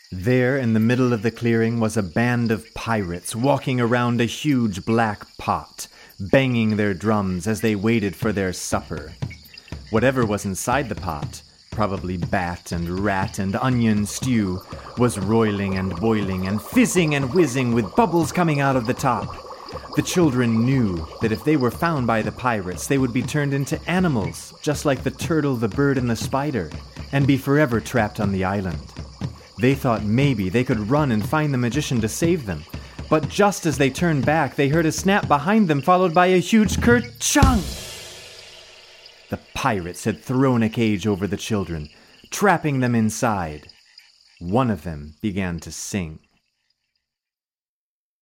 There in the middle of the clearing was a band of pirates walking around a huge black pot, banging their drums as they waited for their supper. Whatever was inside the pot, probably bat and rat and onion stew, was roiling and boiling and fizzing and whizzing with bubbles coming out of the top. The children knew that if they were found by the pirates, they would be turned into animals, just like the turtle, the bird, and the spider, and be forever trapped on the island. They thought maybe they could run and find the magician to save them. But just as they turned back, they heard a snap behind them, followed by a huge kerchunk! The pirates had thrown a cage over the children, trapping them inside. One of them began to sing.